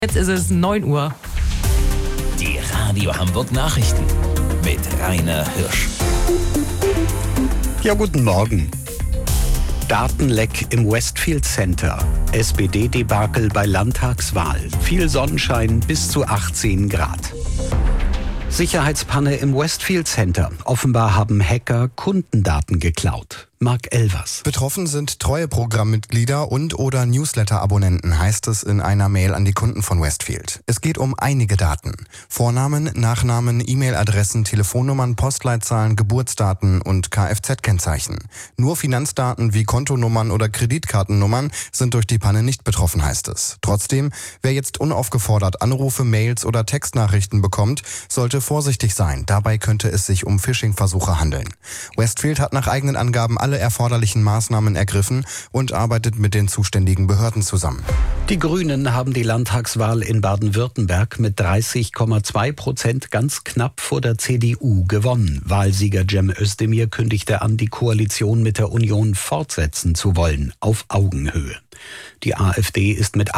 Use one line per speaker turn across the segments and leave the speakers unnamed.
Jetzt ist es 9 Uhr.
Die Radio Hamburg Nachrichten mit Rainer Hirsch.
Ja, guten Morgen. Datenleck im Westfield Center. SPD-Debakel bei Landtagswahl. Viel Sonnenschein bis zu 18 Grad. Sicherheitspanne im Westfield Center. Offenbar haben Hacker Kundendaten geklaut. Marc Elvers.
Betroffen sind Treueprogrammmitglieder und/oder Newsletter-Abonnenten, heißt es in einer Mail an die Kunden von Westfield. Es geht um einige Daten. Vornamen, Nachnamen, E-Mail-Adressen, Telefonnummern, Postleitzahlen, Geburtsdaten und Kfz-Kennzeichen. Nur Finanzdaten wie Kontonummern oder Kreditkartennummern sind durch die Panne nicht betroffen, heißt es. Trotzdem, wer jetzt unaufgefordert Anrufe, Mails oder Textnachrichten bekommt, sollte vorsichtig sein. Dabei könnte es sich um Phishing-Versuche handeln. Westfield hat nach eigenen Angaben alle erforderlichen Maßnahmen ergriffen und arbeitet mit den zuständigen Behörden zusammen.
Die Grünen haben die Landtagswahl in Baden-Württemberg mit 30,2% ganz knapp vor der CDU gewonnen. Wahlsieger Cem Özdemir kündigte an, die Koalition mit der Union fortsetzen zu wollen, auf Augenhöhe. Die AfD ist mit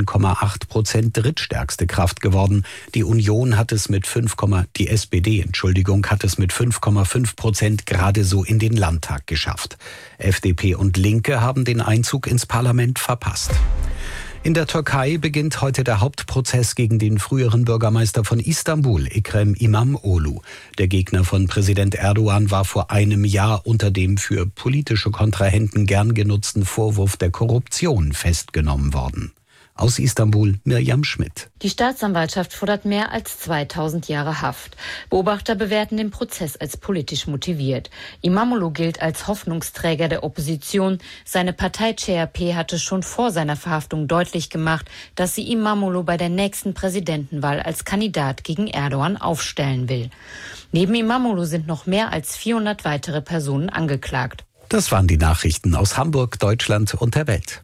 18,8% drittstärkste Kraft geworden. Die Union hat es mit die SPD hat es mit 5,5% gerade so in den Landtag geschafft. FDP und Linke haben den Einzug ins Parlament verpasst. In der Türkei beginnt heute der Hauptprozess gegen den früheren Bürgermeister von Istanbul, Ekrem İmamoğlu. Der Gegner von Präsident Erdogan war vor einem Jahr unter dem für politische Kontrahenten gern genutzten Vorwurf der Korruption festgenommen worden. Aus Istanbul Mirjam Schmidt.
Die Staatsanwaltschaft fordert mehr als 2000 Jahre Haft. Beobachter bewerten den Prozess als politisch motiviert. İmamoğlu gilt als Hoffnungsträger der Opposition. Seine Partei CHP hatte schon vor seiner Verhaftung deutlich gemacht, dass sie İmamoğlu bei der nächsten Präsidentenwahl als Kandidat gegen Erdogan aufstellen will. Neben İmamoğlu sind noch mehr als 400 weitere Personen angeklagt.
Das waren die Nachrichten aus Hamburg, Deutschland und der Welt.